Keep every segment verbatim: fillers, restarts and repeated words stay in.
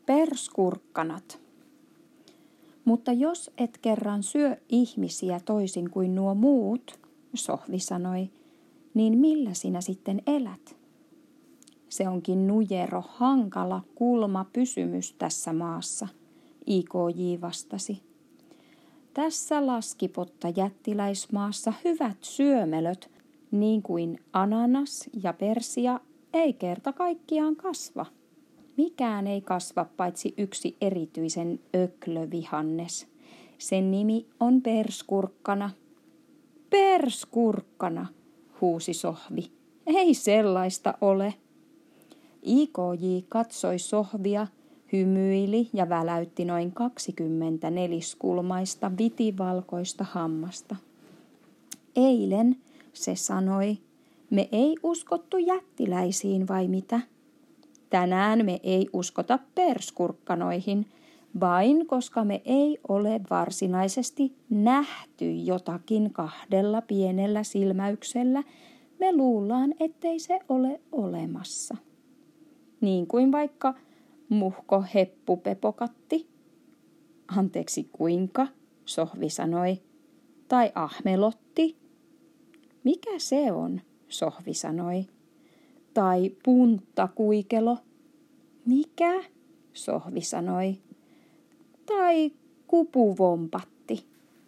Perskurkkanat. Mutta jos et kerran syö ihmisiä toisin kuin nuo muut, Sohvi sanoi, niin millä sinä sitten elät? Se onkin nujero, hankala, kulma pysymys tässä maassa, I K J vastasi. Tässä laskipotta jättiläismaassa hyvät syömelöt, niin kuin ananas ja persia, ei kerta kaikkiaan kasva. Mikään ei kasva paitsi yksi erityisen öklövihannes. Sen nimi on perskurkkana. Perskurkkana, huusi Sohvi. Ei sellaista ole. I K J katsoi Sohvia, hymyili ja väläytti noin kaksikymmentä neliskulmaista vitivalkoista hammasta. Eilen, se sanoi, me ei uskottu jättiläisiin vai mitä? Tänään me ei uskota perskurkkanoihin, vain koska me ei ole varsinaisesti nähty jotakin kahdella pienellä silmäyksellä, me luullaan, ettei se ole olemassa. Niin kuin vaikka muhko heppupepokatti. Anteeksi kuinka, Sohvi sanoi. Tai ahmelotti. Mikä se on, Sohvi sanoi. Tai punttakuikelo. Mikä, Sohvi sanoi. Tai kupuvompatti.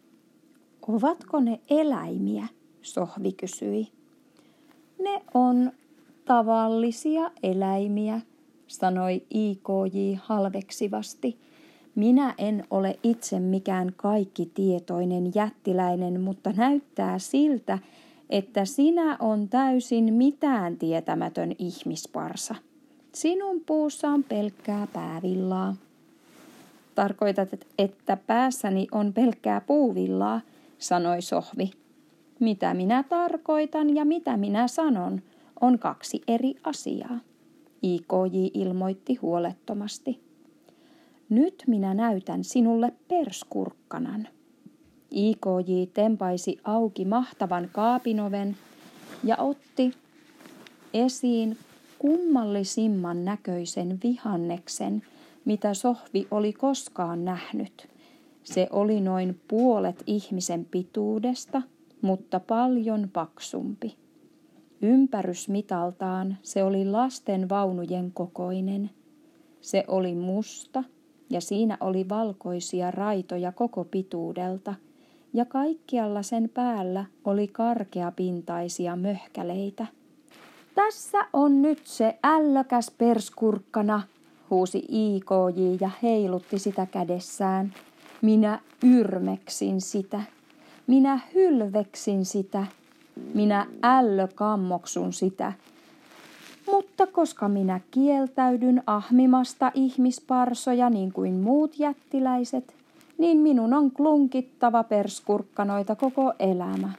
Ovatko ne eläimiä, Sohvi kysyi. Ne on tavallisia eläimiä, sanoi I K J halveksivasti. Minä en ole itse mikään kaikkitietoinen jättiläinen, mutta näyttää siltä, että sinä on täysin mitään tietämätön ihmisparsa. Sinun puussa on pelkkää päävillaa. Tarkoitat, että päässäni on pelkkää puuvillaa, sanoi Sohvi. Mitä minä tarkoitan ja mitä minä sanon, on kaksi eri asiaa, I K J ilmoitti huolettomasti. Nyt minä näytän sinulle perskurkkanan. I K J tempaisi auki mahtavan kaapinoven ja otti esiin kummallisimman näköisen vihanneksen, mitä Sohvi oli koskaan nähnyt. Se oli noin puolet ihmisen pituudesta, mutta paljon paksumpi. Ympärysmitaltaan se oli lasten vaunujen kokoinen. Se oli musta ja siinä oli valkoisia raitoja koko pituudelta ja kaikkialla sen päällä oli karkeapintaisia möhkäleitä. Tässä on nyt se ällökäs perskurkkana, huusi I K J ja heilutti sitä kädessään. Minä yrmeksin sitä. Minä hylveksin sitä. Minä ällökammoksun sitä. Mutta koska minä kieltäydyn ahmimasta ihmisparsoja niin kuin muut jättiläiset, niin minun on klunkittava perskurkkanoita koko elämä.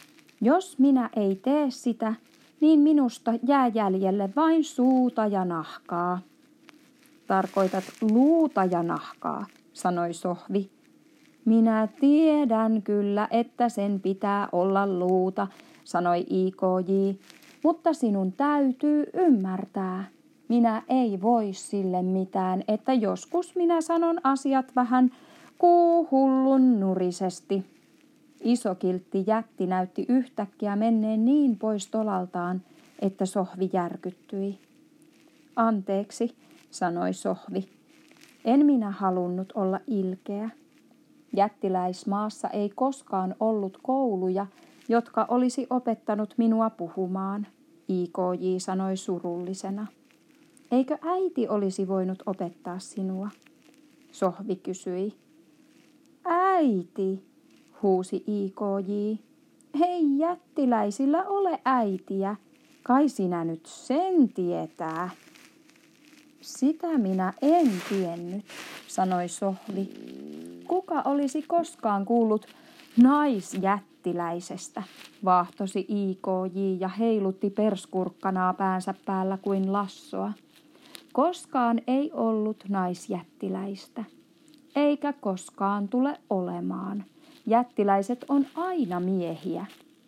Jos minä ei tee sitä, niin minusta jää jäljelle vain suuta ja nahkaa. Tarkoitat luuta ja nahkaa, sanoi Sohvi. Minä tiedän kyllä, että sen pitää olla luuta, sanoi I K J, mutta sinun täytyy ymmärtää. Minä ei voi sille mitään, että joskus minä sanon asiat vähän kuuhullun nurisesti. Isokiltti jätti näytti yhtäkkiä menneen niin pois tolaltaan, että Sohvi järkyttyi. Anteeksi, sanoi Sohvi. En minä halunnut olla ilkeä. Jättiläismaassa ei koskaan ollut kouluja, jotka olisi opettanut minua puhumaan, I K J sanoi surullisena. Eikö äiti olisi voinut opettaa sinua? Sohvi kysyi. Äiti, huusi I K J. Ei jättiläisillä ole äitiä. Kai sinä nyt sen tietää. Sitä minä en tiennyt, sanoi Sohvi. Kuka olisi koskaan kuullut naisjättiläisestä, vaahtosi I K J ja heilutti perskurkkanaa päänsä päällä kuin lassoa. Koskaan ei ollut naisjättiläistä, eikä koskaan tule olemaan. Jättiläiset on aina miehiä.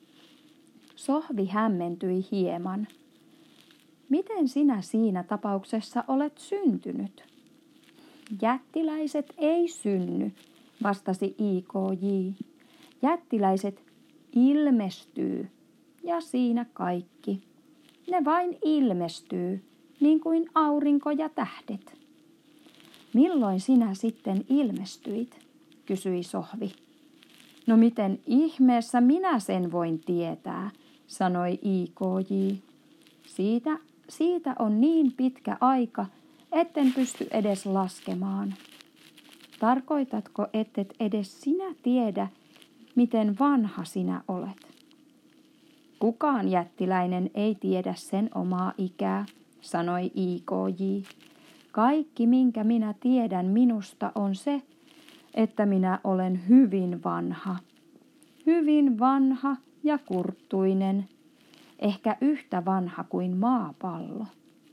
Sohvi hämmentyi hieman. Miten sinä siinä tapauksessa olet syntynyt? Jättiläiset ei synny, vastasi I K J. Jättiläiset ilmestyy, ja siinä kaikki. Ne vain ilmestyy, niin kuin aurinko ja tähdet. Milloin sinä sitten ilmestyit, kysyi Sohvi. No miten ihmeessä minä sen voin tietää, sanoi I K J. Siitä, siitä on niin pitkä aika, etten pysty edes laskemaan. Tarkoitatko, ettet edes sinä tiedä, miten vanha sinä olet? Kukaan jättiläinen ei tiedä sen omaa ikää, sanoi I K J. Kaikki, minkä minä tiedän minusta, on se, että minä olen hyvin vanha. Hyvin vanha ja kurttuinen, ehkä yhtä vanha kuin maapallo.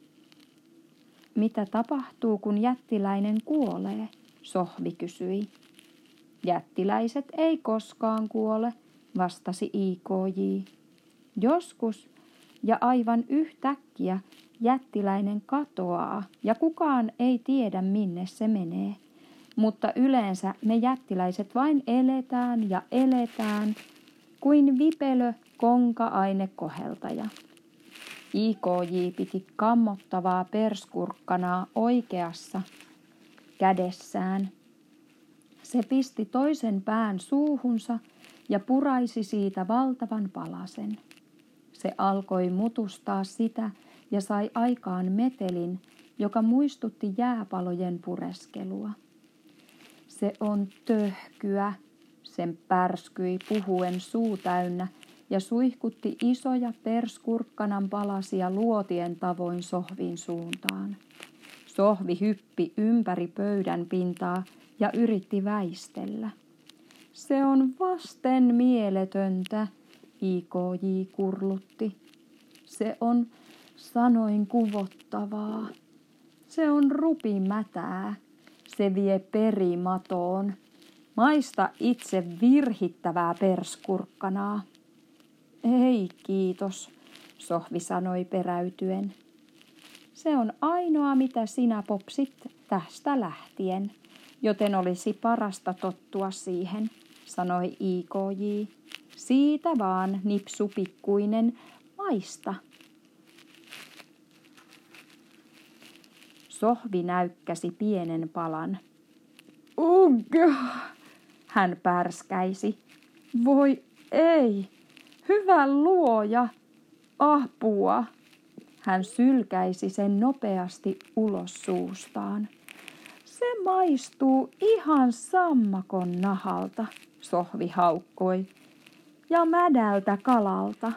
Mitä tapahtuu, kun jättiläinen kuolee? Sohvi kysyi. Jättiläiset ei koskaan kuole, vastasi I K J. Joskus ja aivan yhtäkkiä jättiläinen katoaa ja kukaan ei tiedä, minne se menee. Mutta yleensä me jättiläiset vain eletään ja eletään kuin vipelö konka-ainekoheltaja. I K J piti kammottavaa perskurkkanaa oikeassa kädessään. Se pisti toisen pään suuhunsa ja puraisi siitä valtavan palasen. Se alkoi mutustaa sitä ja sai aikaan metelin, joka muistutti jääpalojen pureskelua. Se on töhkyä, sen pärskyi puhuen suu täynnä ja suihkutti isoja perskurkkanan palasia luotien tavoin Sohvin suuntaan. Sohvi hyppi ympäri pöydän pintaa ja yritti väistellä. Se on vasten mieletöntä, I K J kurlutti. Se on sanoin kuvottavaa. Se on rupimätää. Se vie perimatoon. Maista itse virhittävää perskurkkanaa. Ei kiitos, Sohvi sanoi peräytyen. Se on ainoa, mitä sinä popsit tästä lähtien, joten olisi parasta tottua siihen, sanoi I K J. Siitä vaan, nipsupikkuinen, maista. Sohvi näykkäsi pienen palan. Ugh, hän pärskäisi. Voi ei, hyvä luoja, apua. Hän sylkäisi sen nopeasti ulos suustaan. Se maistuu ihan sammakon nahalta, Sohvi haukkoi, ja mädältä kalalta.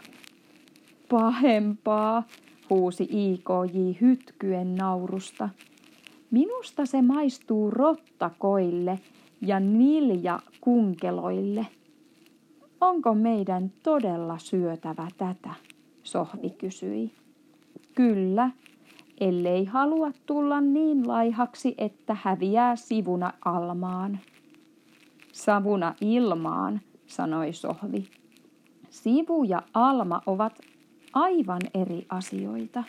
Pahempaa, huusi I K J hytkyen naurusta. Minusta se maistuu rottakoille ja niljakunkeloille. Onko meidän todella syötävä tätä? Sohvi kysyi. Kyllä, ellei halua tulla niin laihaksi, että häviää sivuna almaan. Savuna ilmaan, sanoi Sohvi. Sivu ja alma ovat aivan eri asioita.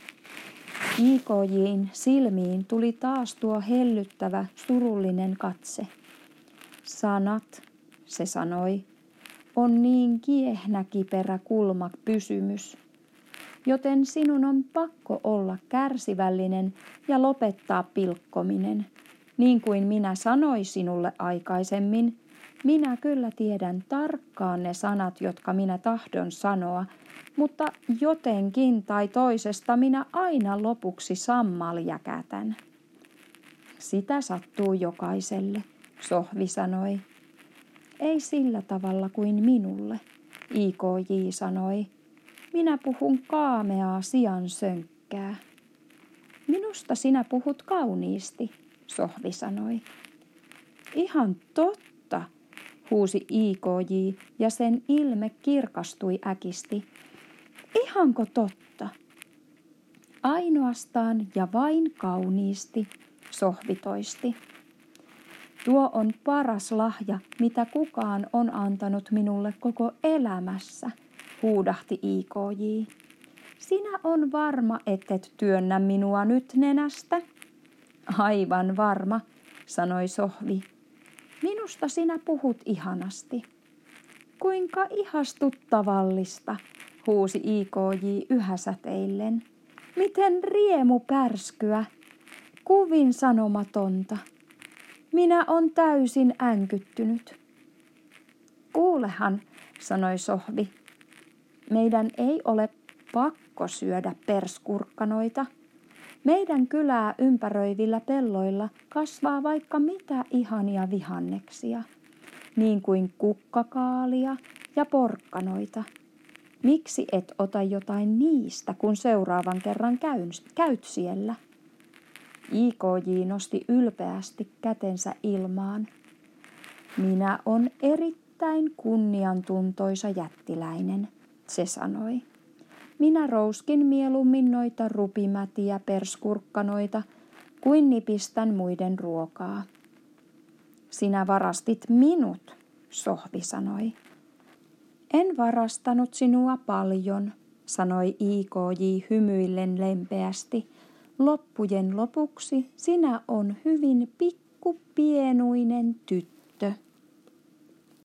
I K J:n silmiin tuli taas tuo hellyttävä, surullinen katse. Sanat, se sanoi, on niin kiehnäkiperä kulma pysymys, joten sinun on pakko olla kärsivällinen ja lopettaa pilkkominen. Niin kuin minä sanoin sinulle aikaisemmin, minä kyllä tiedän tarkkaan ne sanat, jotka minä tahdon sanoa, mutta jotenkin tai toisesta minä aina lopuksi sammaljäkätän. Sitä sattuu jokaiselle, Sohvi sanoi. Ei sillä tavalla kuin minulle, I K J sanoi. Minä puhun kaameaa sian sönkkää. Minusta sinä puhut kauniisti, Sohvi sanoi. Ihan totta, huusi I K J ja sen ilme kirkastui äkisti. Ihanko totta? Ainoastaan ja vain kauniisti, Sohvi toisti. Tuo on paras lahja, mitä kukaan on antanut minulle koko elämässä, huudahti I K J. Sinä on varma, ettet työnnä minua nyt nenästä? Aivan varma, sanoi Sohvi. Minusta sinä puhut ihanasti. Kuinka ihastuttavallista, huusi I K J yhä säteillen. Miten riemu pärskyä, kuvin sanomatonta. Minä on täysin änkyttynyt. Kuulehan, sanoi Sohvi. Meidän ei ole pakko syödä perskurkkanoita. Meidän kylää ympäröivillä pelloilla kasvaa vaikka mitä ihania vihanneksia, niin kuin kukkakaalia ja porkkanoita. Miksi et ota jotain niistä, kun seuraavan kerran käyt siellä? I K J nosti ylpeästi kätensä ilmaan. Minä on erittäin kunniantuntoisa jättiläinen, se sanoi. Minä rouskin mieluummin noita rupimätiä perskurkkanoita, kuin nipistän muiden ruokaa. Sinä varastit minut, Sohvi sanoi. En varastanut sinua paljon, sanoi I K J hymyillen lempeästi. Loppujen lopuksi sinä on hyvin pikkupienuinen tyttö.